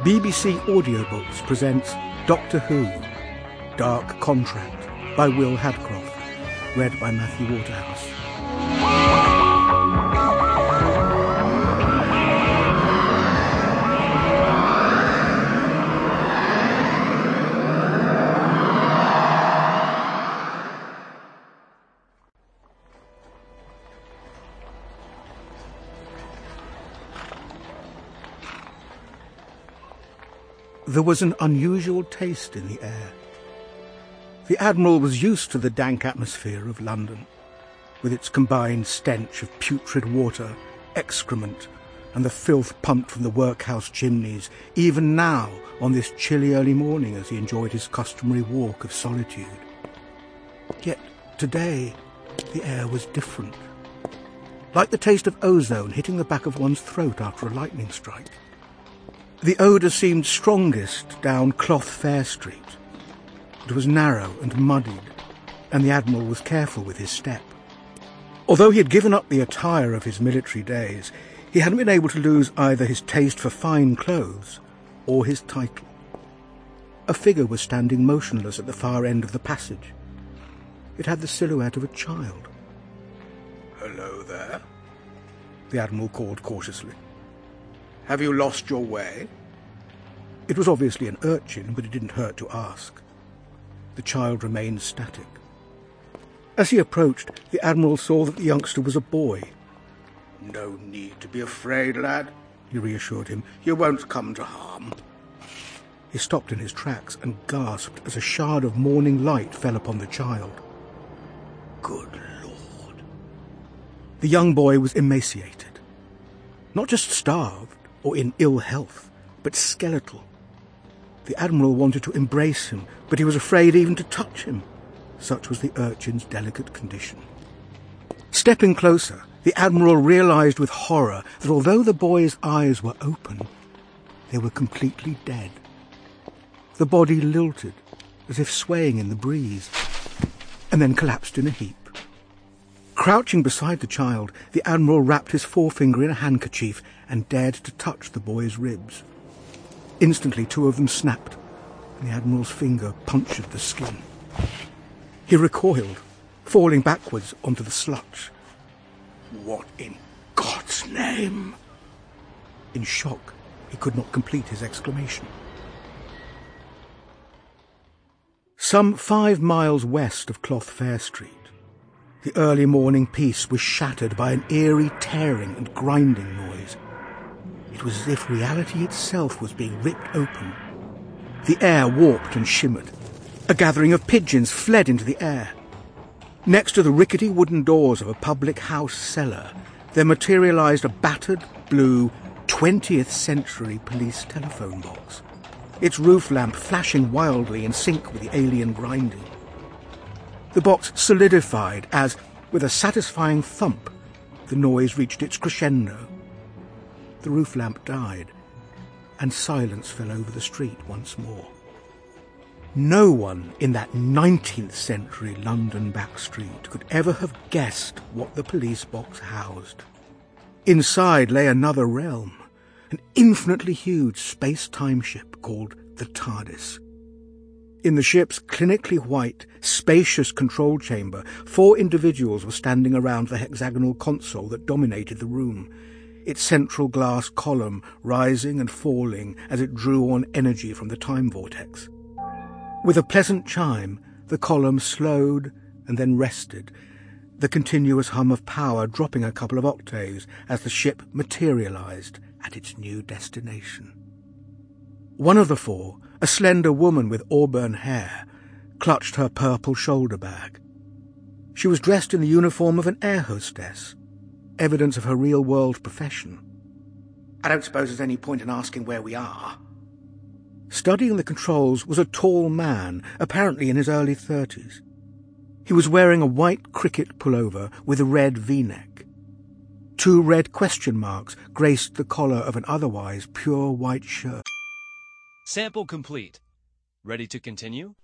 BBC Audiobooks presents Doctor Who, Dark Contract by Will Hadcroft, read by Matthew Waterhouse. There was an unusual taste in the air. The Admiral was used to the dank atmosphere of London, with its combined stench of putrid water, excrement, and the filth pumped from the workhouse chimneys, even now on this chilly early morning as he enjoyed his customary walk of solitude. Yet today the air was different, like the taste of ozone hitting the back of one's throat after a lightning strike. The odour seemed strongest down Cloth Fair Street. It was narrow and muddied, and the Admiral was careful with his step. Although he had given up the attire of his military days, he hadn't been able to lose either his taste for fine clothes or his title. A figure was standing motionless at the far end of the passage. It had the silhouette of a child. "Hello there," the Admiral called cautiously. "Have you lost your way?" It was obviously an urchin, but it didn't hurt to ask. The child remained static. As he approached, the Admiral saw that the youngster was a boy. "No need to be afraid, lad," he reassured him. "You won't come to harm." He stopped in his tracks and gasped as a shard of morning light fell upon the child. Good Lord! The young boy was emaciated. Not just starved or in ill health, but skeletal. The Admiral wanted to embrace him, but he was afraid even to touch him. Such was the urchin's delicate condition. Stepping closer, the Admiral realised with horror that although the boy's eyes were open, they were completely dead. The body lilted, as if swaying in the breeze, and then collapsed in a heap. Crouching beside the child, the Admiral wrapped his forefinger in a handkerchief and dared to touch the boy's ribs. Instantly, two of them snapped, and the Admiral's finger punctured the skin. He recoiled, falling backwards onto the sludge. "What in God's name?" In shock, he could not complete his exclamation. Some 5 miles west of Cloth Fair Street, the early morning peace was shattered by an eerie tearing and grinding noise. It was as if reality itself was being ripped open. The air warped and shimmered. A gathering of pigeons fled into the air. Next to the rickety wooden doors of a public house cellar, there materialised a battered, blue, 20th century police telephone box, its roof lamp flashing wildly in sync with the alien grinding. The box solidified as, with a satisfying thump, the noise reached its crescendo. The roof lamp died, and silence fell over the street once more. No one in that 19th century London back street could ever have guessed what the police box housed. Inside lay another realm, an infinitely huge space-time ship called the TARDIS. In the ship's clinically white, spacious control chamber, 4 individuals were standing around the hexagonal console that dominated the room, its central glass column rising and falling as it drew on energy from the time vortex. With a pleasant chime, the column slowed and then rested, the continuous hum of power dropping a couple of octaves as the ship materialised at its new destination. One of the 4, a slender woman with auburn hair, clutched her purple shoulder bag. She was dressed in the uniform of an air hostess, evidence of her real-world profession. "I don't suppose there's any point in asking where we are." Studying the controls was a tall man, apparently in his early 30s. He was wearing a white cricket pullover with a red V-neck. 2 red question marks graced the collar of an otherwise pure white shirt. Sample complete. Ready to continue?